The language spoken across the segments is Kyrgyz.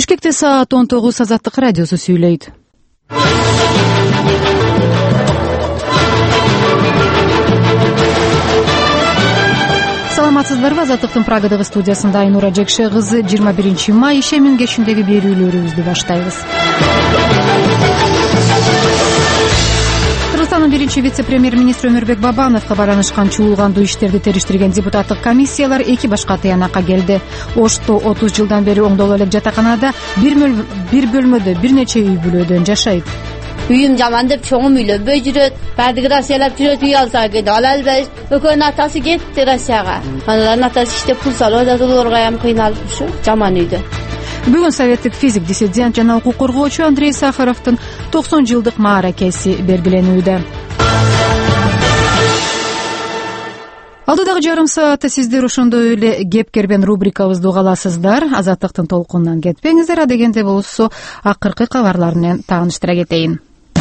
Бишкекте саат 19 Азаттык радиосу сүйлөйт. Саламатсыздарбы? Азаттыктын Прагадагы студиясында Айнура Жекше кызы 21 май ишемин кечиндеги берүүлөрүбүздү баштайбыз. Кыргызстандын биринчи вице-премьер-министри Өмүрбек Бабановго байланышкан чуулгандуу иштерди териштирген депутаттык комиссиялар эки башка тыянакка келди. Ошто 30 жылдан бери оңдоло элек жатаканада бир бөлмөдө бир нече үй бүлөдөн жашайт. Үйüm жаман деп чоңум үйлөнбөй жүрөт. Бардыгы Россиялап жүрөт, үй алса кетип ала албайбыз. Экөөнүн атасы кетти Россияга. Анан атасы иштеп пул салып атат, олоргам кыйналып ушу жаман үйдө. Бүгүн советтик физик диссидент жана укук коргоочу Андрей Сахаровдун 90 жылдык мааракеси белгиленүүдө. Алдыдагы жарым саатта сиздер ошондой эле кепкербен рубрикабызды угаласыздар. Азаттыктын толкунунан кетпеңиздер. Адегенде болсо акыркы кабарлар менен тааныштыра кетейин.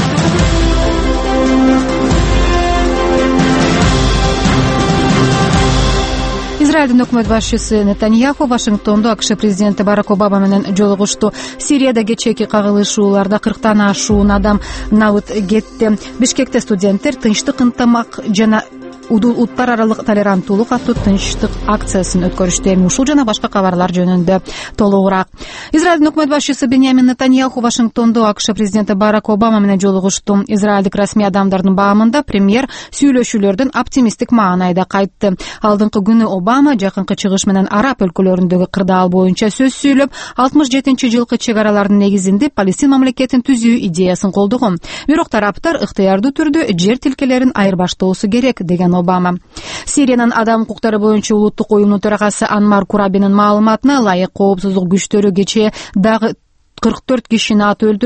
Израилдин өкмөт башчысы Нетаньяху Вашингтондо АКШ президенти Барак Обама менен жолугушту. Сирияда кечээки кагылышууларда 40тан ашуун адам набыт кетти. Бишкекте студенттер тынчтык, ынтымак жана улуттар аралык толеранттуулук аттуу тынчтык акциясын өткөрүштү. Эми ушул жана башка кабарлар жөнүндө толугураак. Израилдин өкмөт башчысы Беньямин Нетаньяху Вашингтондо АКШ президенти Барак Обама менен жолугушту. Израилдик расмий адамдардын баамында премьер сүйлөшүүлөрдөн оптимисттик маанайда кайтты. Алдыңкы күнү Обама жакынкы чыгыш менен араб өлкөлөрүндөгү кырдаал боюнча сөз сүйлөп, 67-жылкы чек аралардын негизинде Палестин мамлекетин түзүү идеясын колдогон. Бирок тараптар ыктыярдуу түрдө жер тилкелерин айырбаштоосу керек деген Обама. Сириянын адам укуктары боюнча улуттук уюмдун төрагасы Анмар Курабинин маалыматына ылайык, коопсуздук күчтөрү кечээ дагы 44 кишини атып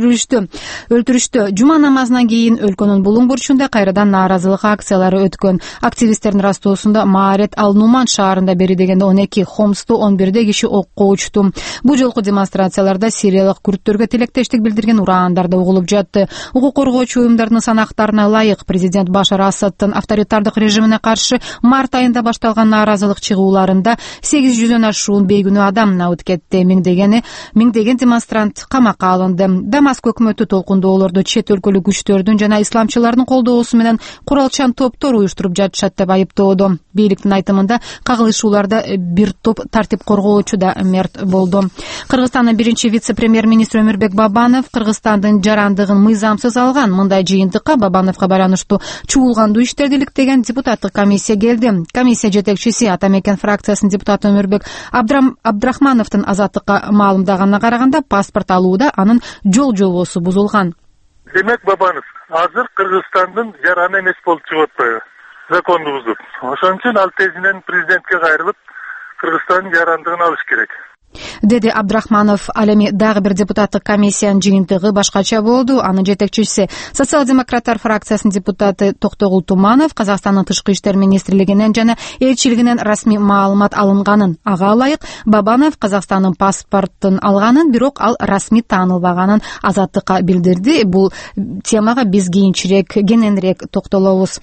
өлтүрүштү. Жума намазынан кийин өлкөнүн булуң бурчунда кайрадан нааразылык акциялары өткөн. Активисттердин растоосунда Маарет Ал-Нуман шаарында бери дегенде 12, Хомсто 11 киши окко учту. Бул жолку демонстрацияларда сириялык күрттөргө тилектештик билдирген ураандар да угулуп жатты. Укук коргоочу уюмдардын санактарына ылайык, президент Башар Асаддын авторитардык режимине каршы март айында башталган нааразылык чыгууларында 800дөн ашуун бейкүнөө адам набыт кетти. Миңдеген демонстрант камакка алынды. Дамаск өкмөтү толкундоолорду чет өлкөлүк күчтөрдүн жана исламчылардын колдоосу менен куралчан топтор уюштуруп жатышат деп айыптоодо. Бийликтин айтымында кагылышууларда бир топ тартип коргоочу да мерт болду. Кыргызстандын биринчи вице-премьер-министри Өмүрбек Бабанов Кыргызстандын жарандыгын мыйзамсыз алган. Мындай жыйынтыкка Бабановго байланыштуу чуулгандуу иштерди иликтеген депутаттык комиссия келди. Комиссия жетекчиси Атамекен фракциясынын депутаты Өмүрбек Абдрахмановдун Азаттыкка маалымдаганына караганда паспорт алууда анын жол-жобосу бузулган. Демек Бабанов азыр Кыргызстандын жараны эмес болуп чыгып атпайбы? Законду бузуп. Ошон үчүн ал тезинен президентке кайрылып, Кыргызстандын жарандыгын алыш керек, деди Абдрахманов. Ал эми дагы бир депутаттык комиссиянын жыйынтыгы башкача болду. Анын жетекчиси социал-демократтар фракциясынын депутаты Токтогул Туманов Казакстандын тышкы иштер министрлигинен жана элчилигинен расмий маалымат алынганын, ага ылайык Бабанов Казакстандын паспортун алганын, бирок ал расмий таанылбаганын Азаттыкка билдирди. Бул темага биз кененирээк токтолобуз.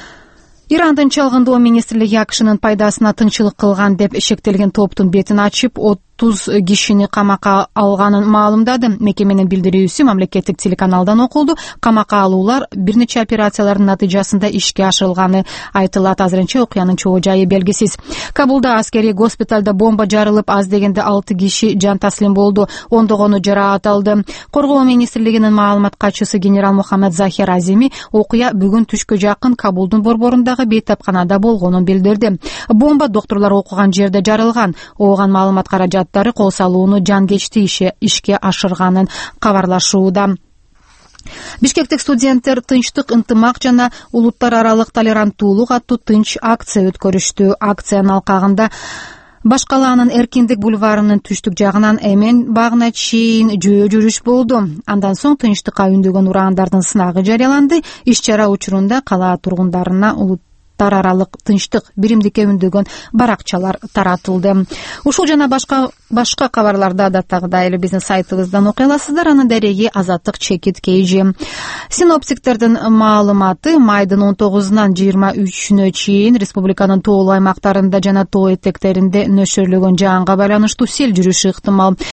Ирандын чалгындоо министрлиги АКШнын пайдасына тынчылык кылган деп шектелген топтун бетин ачып, 30 кишини камакка алганын маалымдады. Мекеменин билдирүүсү мамлекеттик телеканалдан окулду. Камакка алуулар бир нече операциялардын натыйжасында ишке ашырылганы айтылат. Азырынча окуянын чоо жайы белгисиз. Кабулда аскерий госпиталда бомба жарылып, аз дегенде 6 киши жан таслим болду, ондогону жараат алды. Коргоо министрлигинин маалымат катчысы генерал Мухаммед Захир Азими окуя бүгүн түшкө жакын Кабулдун борборундагы бейтапканада болгонун билдирди. Бомба докторлор окуган жерде жарылган. Ооган маалымат каражаттары кол салууну жангечти ишке ашырганын кабарлашууда. Бишкектик студенттер тынчтык, ынтымак жана улуттар аралык толеранттуулук аттуу тынч акция өткөрүштү. Акциянын алкагында Башкалаанын Эркиндик бульварынын түштүк жагынан Эмен багына чейин жөө жүрүш болду. Андан соң тынчтыкка үндөгөн ураандардын сынагы жарыяланды. Иш-чара учурунда кала тургундарына улуттар аралык тынчтык, биримдикке үндөгөн баракчалар таратылды. Ушул жана башка кабарларды адаттагыдай эле биздин сайтыбыздан окуй аласыздар. Анын дареги Азаттык чекит KG. Синоптиктердин маалыматы майдын 19-нан 23-нө чейин республиканын тоолуу аймактарында жана тоо этектеринде нөшөрлөгөн жаанга байланыштуу сел жүрүшү ыктымал.